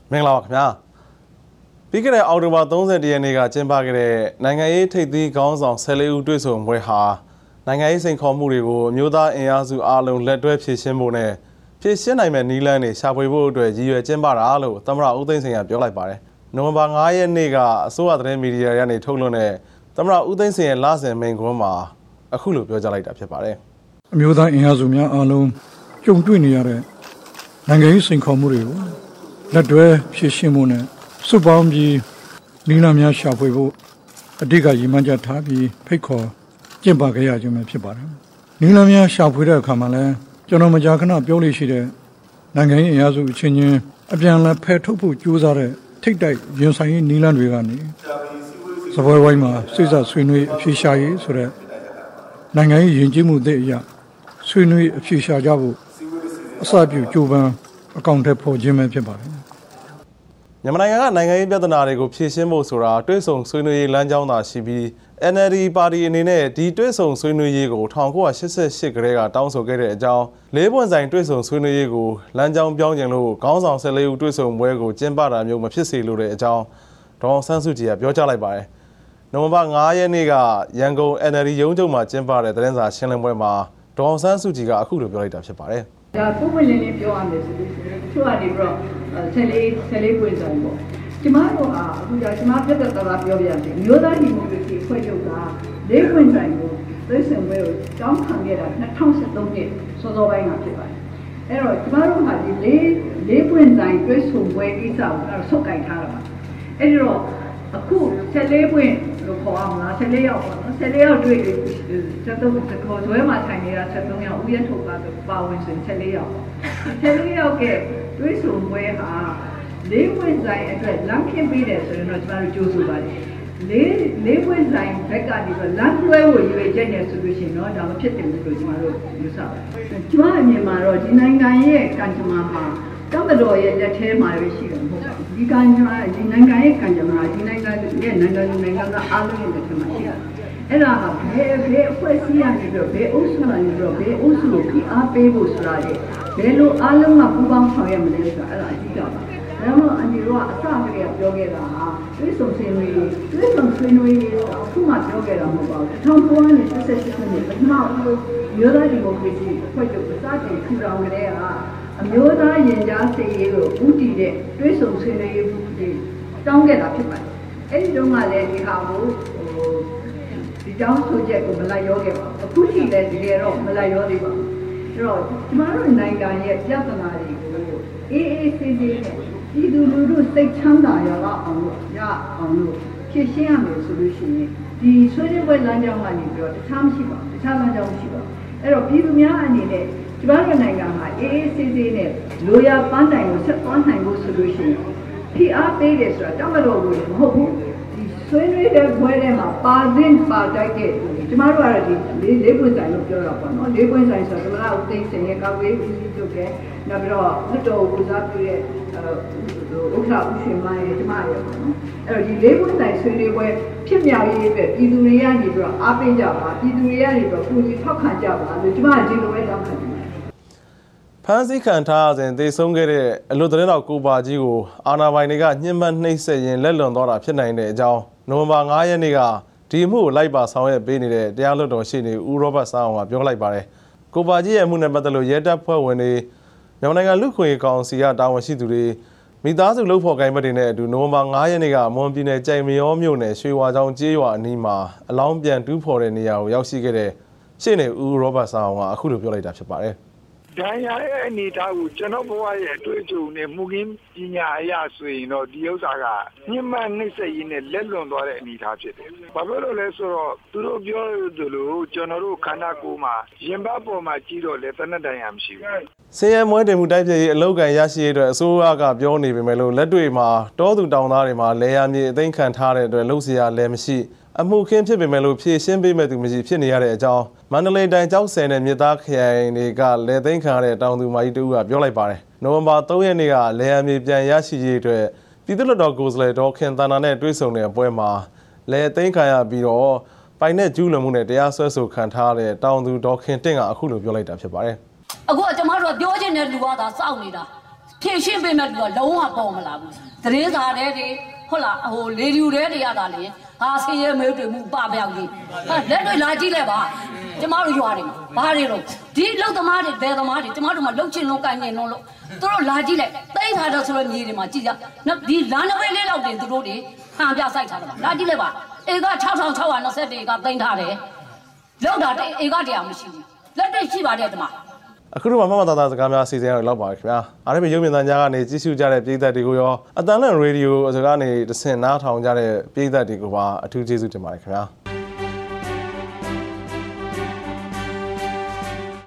မင်္ဂလာပါခင်ဗျာပြီးခဲ့တဲ့အောက်တိုဘာ30ရက်နေ့ကကျင်းပခဲ့တဲ့နိုင်ငံရေးထိပ်သီးခေါင်းဆောင်14ဦးတွေ့ဆုံပွဲဟာနိုင်ငံရေးစိန်ခေါ်မှုတွေကိုအမျိုးသားအင်အားစုအားလုံးလက်တွဲဖြည့်ရှင်းဖို့နဲ့ဖြည့်ရှင်းနိုင်မဲ့နည်းလမ်းတွေရှာဖွေဖို့အတွက်ရည်ရွယ်ကျင်းပတာလို့သမ္မတဦးသိန်းစိန်ကပြောလိုက်ပါတယ်နိုဝင်ဘာ9ရက်နေ့ကအစိုးရသတင်းမီဒီယာတွေကနေထုတ်လွှင့်တဲ့သမ္မတဦးသိန်းစိန်ရဲ့လစဉ်မိန့်ခွန်းမှာအခုလိုပြောကြားလိုက်တာဖြစ်ပါတယ်အမျိုးသားအင်အားစုများအားလုံးကြုံတွေ့နေရတဲ့နိုင်ငံရေးစိန်ခေါ်မှုတွေကိုလက်တွဲဖြည့်ရှင်းဖို့နဲ့စုပေါင်းပြီးနည်းလမ်းများရှာဖွေဖို့အဓိကရည်မှန်းချက်ထားပြီးဖိတ်ခေါ်ကျင့်ပခဲ့ရခြင်းပဲဖြစ်ပါတယ်။နည်းလမ်းများရှာဖွေတဲ့အခါမှာလည်းကျွန်တော်မကြာခဏပြောလို့ရှိတဲ့နိုင်ငံရေးအင်အားစုအချင်းချင်းအပြန်အလှန်ဖယ်ထုတ်ဖို့ကြိုးစားတဲ့ထိတ်တိုက်ရင်ဆိုင်ရေးနည်းလမ်းတွေကနေစပွဲဝိုင်းမှာစိတ်ဆက်ဆွေးနွေးအဖြေရှာရေးဆိုတဲ့နိုင်ငံရေးယဉ်ကျေးမှုတွေအရဆွေးနွေးအဖြေရှာကြဖို့အစပြုကြိုးပမ်းအကောင့်ထဲပေါ်ခြင်းပဲဖြစ်ပါတယ်မြန်မာနိုင်ငံကနိုင်ငံရေးပြဿနာတွေကိုဖြေရှင်းဖို့ဆိုတာတွဲဆုံဆွေးနွေးရေးလမ်းကြောင်းသာရှိပြီး NLD ပါတီအနေနဲ့ဒီတွဲဆုံဆွေးနွေးရေးကို1988ကတည်းကတောင်းဆိုခဲ့တဲ့အကြောင်း၄ပွင့်ဆိုင်တွဲဆုံဆွေးနွေးရေးကိုလမ်းကြောင်းပြောင်းကျင်လို့ခေါင်းဆောင်14ဦးတွဲဆုံပွဲကိုကျင်းပတာမျိုးမဖြစ်စေလိုတဲ့အကြောင်းဒေါ်ဆန်းစုကြည်ကပြောကြားလိုက်ပါတယ်။နိုဝင်ဘာ9ရက်နေ့ကရန်ကုန် NLD ရုံးချုပ်မှာကျင်းပတဲ့သတင်းစာရှင်းလင်းပွဲမှာဒေါ်ဆန်းစုကြည်ကအခုလိုပြောလိုက်တာဖြစ်ပါတယ်။ဒါပုံမှန်လေးပြောရမယ်ဆိုလို့ရှိရင်သူကနေပြီးတော့14ပွင့်ဆိုင်ပေါ့ကျမတို့ဟာအခုကျမပြတ်သက်သာပြောပြရစီမျိုးသားဒီမိုကရေစီဖွဲ့ချုပ်က၄ပွင့်ဆိုင်ကိုသိစင်ဝဲကိုတောင်းခံခဲ့တာ2013နှစ်စောစောပိုင်းမှာဖြစ်ပါတယ်အဲ့တော့ကျမတို့ဟာဒီ၄ပွင့်ဆိုင်တွဲဆုံပွဲကိစ္စကိုဆုတ်ကင်ထားတာပါအဲ့ဒီတော့အခု14ပွင့်လို့ခေါ်အောင်လား14ရောက်ပေါ့နော်14ရောက်တွေ့တယ်73ခေါ်ဇွဲမှာထိုင်နေတာ73ရောက်ဥယျာဉ်ထုတ်ပါဝင်ဆိုရင်14ရောက်14ရောက်ကတွေးဆုံပွဲဟာ၄ပွင့်ဆိုင်အတွက်လမ်းခင်းပေးတယ်ဆိုရင်တော့ကျမတို့ကြိုးစားပါတယ်၄ပွင့်ဆိုင်ဘက်ကနေတော့လမ်းလွှဲကိုရွေချက်နေဆိုလို့ရှိရင်တော့ဒါမဖြစ်တယ်လို့ကျမတို့ယူဆပါတယ်ကျမအမြင်မှာတော့ဒီနိုင်ငံရဲ့ကံကြမ္မာမှာတမတော်ရဲ့လက်ထဲမှာပဲရှိတယ်မဟုတ်ပါဘူးဒီကံကြမ္မာဒီနိုင်ငံရဲ့ကံကြမ္မာဒီနိုင်ငံရဲ့နိုင်ငံကအားလုံးရဲ့လက်ထဲမှာရှိတယ်အဲ့ဒါကဘယ်အဖွဲ့အစည်းရနေပြီးတော့ဘယ်အုပ်စုလာနေပြီးတော့ဘယ်အုပ်စုကိုဖိအားပေးဖို့ဆိုတာလေဘယ်လိုအားလုံးကပူးပေါင်းဆောင်ရွက်မလဲဆိုတာအဲ့ဒါအဓိကပါဒါမှမဟုတ်အန်ဒီတို့ကအစကတည်းကပြောခဲ့တာဟာတွေးဆုံဆွေးနွေးရေးအခုမှပြောခဲ့တာမဟုတ်ပါဘူး1988ခုနှစ်ပထမမျိုးသားဒီမိုကရေစီအဖွဲ့ချုပ်စတင်ထူထောင်ကြတဲ့ကအမျိုးသားရင်ကြားစေ့ရေးကိုဦးတည်တဲ့တွေးဆုံဆွေးနွေးရေးတွေတောင်းခဲ့တာဖြစ်ပါတယ်အဲ့ဒီတုန်းကလည်းဒီဟာကိုဒီတောင်းဆိုချက်ကိုမလိုက်ရောခဲ့ပါဘူးအခုထိလည်းတကယ်တော့မလိုက်ရောသေးပါဘူးအဲ့တော့ကျမတို့နိုင်ငံရဲ့ပြဿနာတွေကိုအေးအေးဆေးဆေးနဲ့ပြည်သူလူထုစိတ်ချမ်းသာရအောင်လို့ဖြည့်ရှင်းရမယ်ဆိုလို့ရှိရင်ဒီဆွေးနွေးပွဲလမ်းကြောင်းကနေပြီးတော့တခြားမရှိပါဘူးတခြားလမ်းကြောင်းမရှိပါဘူးအဲ့တော့ပြည်သူများအနေနဲ့ကျမတို့နိုင်ငံမှာအေးအေးဆေးဆေးနဲ့လိုရာပန်းတိုင်ကိုဆက်သွားနိုင်ဖို့ဆိုလို့ရှိရင်ဖိအားပေးတယ်ဆိုတာတမတော်ဘူးမဟုတ်ဘူးဒီဆွေးနွေးတဲ့ပွဲထဲမှာပါတိုက်တဲ့ကျမတို့ကတော့ဒီ၄ပွင့်ဆိုင်လို့ပြောတာပေါ့နော်၄ပွင့်ဆိုင်ဆိုတော့သမ္မတဦးသိန်းစိန်ရဲ့ကာကွယ်ရေးဦးစီးချုပ်ကနောက်ပြီးတော့လွှတ်တော်ကိုစားပြုတဲ့ဥက္ကဋ္ဌဦးရှင်မရဲ့ကျမရဲ့ပေါ့နော်အဲ့တော့ဒီ၄ပွင့်ဆိုင်ဆွေးနွေးပွဲဖြစ်မြောက်ရေးအတွက်ပြည်သူတွေကနေပြီးတော့အားပေးကြပါပြည်သူတွေကနေပြီးတော့ကူညီထောက်ခံကြပါလို့ကျမကဒီလိုပဲတောင်းခံတယ်ဖမ်းဆီးခံထားစဉ်သေဆုံးခဲ့တဲ့အလွတ်သတင်းတော်ကိုပါကြီးကိုအာဏာပိုင်တွေကညှဉ်းပန်းနှိပ်စက်ရင်လက်လွန်သွားတာဖြစ်နိုင်တဲ့အကြောင်းနိုဝင်ဘာ9ရက်နေ့ကဒီမှုကိုလိုက်ပါဆောင်ရွက်ပေးနေတဲ့တရားလွှတ်တော်ရှေ့နေဦးရောဘတ်စားအောင်ကပြောလိုက်ပါတယ်။ကိုပါကြီးရဲ့မှုနဲ့ပတ်သက်လို့ရဲတပ်ဖွဲ့ဝင်တွေမြန်မာနိုင်ငံလူ့ခွင့်ရေးကောင်စီကတာဝန်ရှိသူတွေမိသားစုလုပ်ဖော်ကိုင်ဘက်တွေနဲ့အတူနိုဝင်ဘာ9ရက်နေ့ကမွန်ပြည်နယ်ကြိုင်မရောမြို့နယ်ရွှေဝါချောင်းကျေးရွာအနီးမှာအလောင်းပြန်တူးဖော်တဲ့နေရာကိုရောက်ရှိခဲ့တဲ့ရှေ့နေဦးရောဘတ်စားအောင်ကအခုလိုပြောလိုက်တာဖြစ်ပါတယ်။ဒဏ်ရာရဲ့အနေအထားကိုကျွန်တော်ဘဝရဲ့အတွေ့အကြုံနဲ့မူရင်းပညာအရဆိုရင်တော့ဒီဥစ္စာကညှဉ်းပန်းနှိပ်စက်ရင်းနဲ့လက်လွန်သွားတဲ့အနေအထားဖြစ်တယ်။ဘာဖြစ်လို့လဲဆိုတော့သူတို့ပြောသလိုကျွန်တော်တို့ခန္ဓာကိုယ်မှာရင်ဘတ်ပေါ်မှာကြီးတော့လေတနက်တန်ရမရှိဘူး။ဆင်းရဲမွဲတင်မှုတိုက်ဖျက်ရေးအလောက်ကန်ရရှိရေးအတွက်အစိုးရကပြောနေပေမဲ့လို့လက်တွေ့မှာတောသူတောင်သားတွေမှာလဲရမြေအသိမ်းခံထားတဲ့အတွက်လှုပ်ရှားလည်းမရှိအမှုခင်းဖြစ်ပေမဲ့လို့ဖြည့်ရှင်းပေးမဲ့သူမရှိဖြစ်နေရတဲ့အကြောင်းမန္တလေးတိုင်းကျောက်ဆည်နဲ့မြစ်သားခရိုင်တွေကလဲသိမ်းခံရတဲ့တောင်သူမကြီးတူကပြောလိုက်ပါတယ်။နိုဝင်ဘာ3ရက်နေ့ကလဲရမြေပြန်ရရှိရေးအတွက်ပြည်သူ့လွှတ်တော်ကိုယ်စားလှယ်ဒေါ်ခင်သန္တာနဲ့တွေ့ဆုံတဲ့ပွဲမှာလဲသိမ်းခံရပြီးတော့ပိုင်နဲ့ကျူးလွန်မှုနဲ့တရားစွဲဆိုခံထားတဲ့တောင်သူဒေါ်ခင်တင့်ကအခုလိုပြောလိုက်တာဖြစ်ပါတယ်။အခုကျွန်တော်တို့ပြောချင်တဲ့လူကသာစောင့်နေတာဖြည့်ရှင်းပေးမဲ့သူကလုံးဝပေါ်မလာဘူးသတင်းစာတဲ့တွေဟုတ်လားဟိုလေဒီယိုတွေရတာလေဟာဆင်းရဲမဲတွေမှုပပြောက်ကြီးဟာလက်တွေလာကြည့်လိုက်ပါကျမတို့ရွာတွေဘာတွေတော့ဒီလောက်သမားတွေဘယ်သမားတွေကျမတို့မှလှုပ်ချင်လုံးကိုင်းနေလုံးလို့သူတို့လာကြည့်လိုက်တိတ်ထားတော့ဆိုတော့မြေတွေမှာကြည့်ကြနော်ဒီလမ်းတစ်ဝဲလေးလောက်တင်သူတို့တွေဟန်ပြဆိုင်ထားတယ်ပါလာကြည့်လိုက်ပါဧက6621ဧကသိမ်းထားတယ်လောက်တာဧကတရားမရှိဘူးလက်တွေ့ရှိပါတယ်ဒီမှာအခုတော့မမသားသားစကားများအစီအစဉ်ရလောက်ပါခင်ဗျာအားရမယ့်ရုပ်မြင်သံကြားကနေကြည့်ရှုကြတဲ့ပြည်သက်တွေကိုရောအတန်လန့်ရေဒီယိုစကားနေတဆင့်နားထောင်ကြတဲ့ပြည်သက်တွေကိုပါအထူးကျေးဇူးတင်ပါတယ်ခင်ဗျာ